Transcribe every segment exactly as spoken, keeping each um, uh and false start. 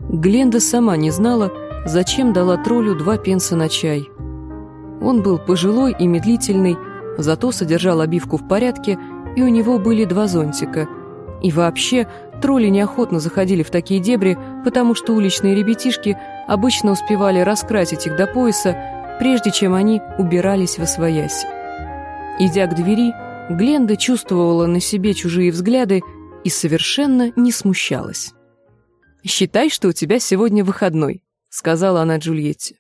Гленда сама не знала, зачем дала троллю два пенса на чай. Он был пожилой и медлительный, зато содержал обивку в порядке, и у него были два зонтика. И вообще, тролли неохотно заходили в такие дебри, потому что уличные ребятишки обычно успевали раскрасить их до пояса, прежде чем они убирались восвояси. Идя к двери, Гленда чувствовала на себе чужие взгляды и совершенно не смущалась. «Считай, что у тебя сегодня выходной», — сказала она Джульетте.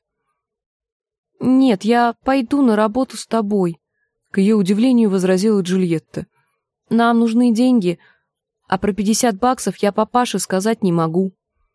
«Нет, я пойду на работу с тобой», — к ее удивлению возразила Джульетта. «Нам нужны деньги, а про пятьдесят баксов я папаше сказать не могу».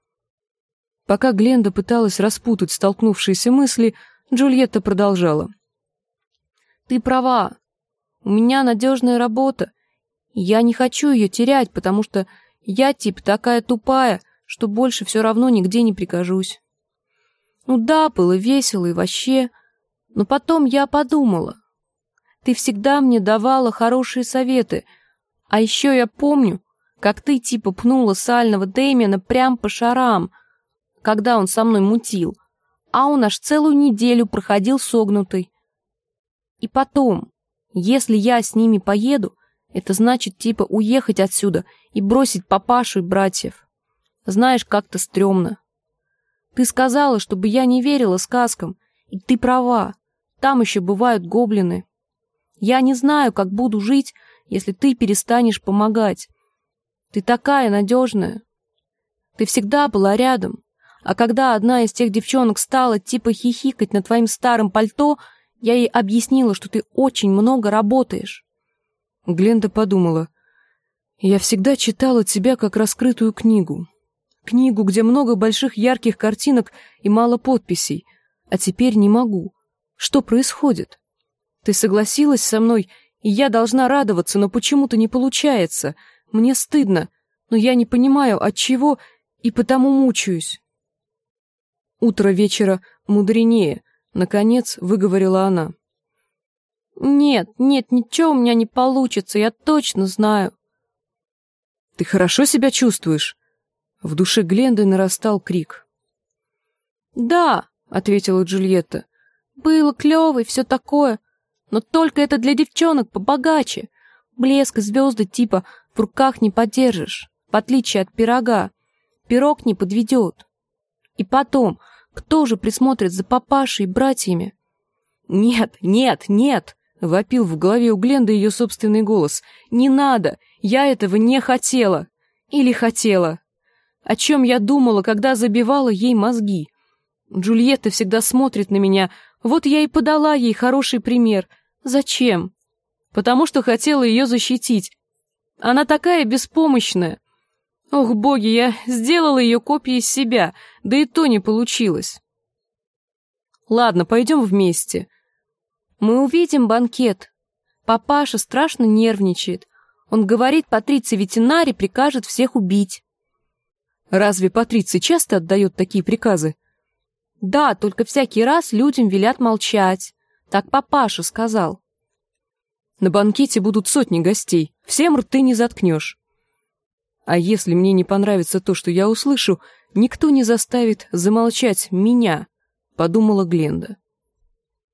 Пока Гленда пыталась распутать столкнувшиеся мысли, Джульетта продолжала. «Ты права. У меня надежная работа. Я не хочу ее терять, потому что я типа такая тупая, что больше все равно нигде не прикажусь. Ну да, было весело и вообще, но потом я подумала. Ты всегда мне давала хорошие советы, а еще я помню, как ты типа пнула сального Дэмиана прям по шарам, когда он со мной мутил, а он аж целую неделю проходил согнутый. И потом, если я с ними поеду, это значит типа уехать отсюда и бросить папашу и братьев. Знаешь, как-то стрёмно. Ты сказала, чтобы я не верила сказкам, и ты права, там еще бывают гоблины. Я не знаю, как буду жить, если ты перестанешь помогать. Ты такая надежная. Ты всегда была рядом, а когда одна из тех девчонок стала типа хихикать над твоим старым пальто, я ей объяснила, что ты очень много работаешь». Гленда подумала. «Я всегда читала тебя как раскрытую книгу. Книгу, где много больших ярких картинок и мало подписей. А теперь не могу. Что происходит? Ты согласилась со мной, и я должна радоваться, но почему-то не получается. Мне стыдно, но я не понимаю, от чего, и потому мучаюсь». «Утро вечера мудренее», — наконец выговорила она. «Нет, нет, ничего у меня не получится, я точно знаю». «Ты хорошо себя чувствуешь?» В душе Гленды нарастал крик. «Да», — ответила Джульетта, — «было клёво и все такое, но только это для девчонок побогаче. Блеск и звезды типа в руках не подержишь, в отличие от пирога. Пирог не подведет. И потом, кто же присмотрит за папашей и братьями?» «Нет, нет, нет!» — вопил в голове у Гленды ее собственный голос. «Не надо! Я этого не хотела! Или хотела! О чем я думала, когда забивала ей мозги? Джульетта всегда смотрит на меня, вот я и подала ей хороший пример. Зачем? Потому что хотела ее защитить. Она такая беспомощная. Ох, боги, я сделала ее копией себя, да и то не получилось. Ладно, пойдем вместе. Мы увидим банкет. Папаша страшно нервничает. Он говорит, Патриций ветеринарий прикажет всех убить». «Разве Патриций часто отдает такие приказы?» «Да, только всякий раз людям велят молчать. Так папаша сказал». «На банкете будут сотни гостей, всем рты не заткнешь. А если мне не понравится то, что я услышу, никто не заставит замолчать меня», — подумала Гленда.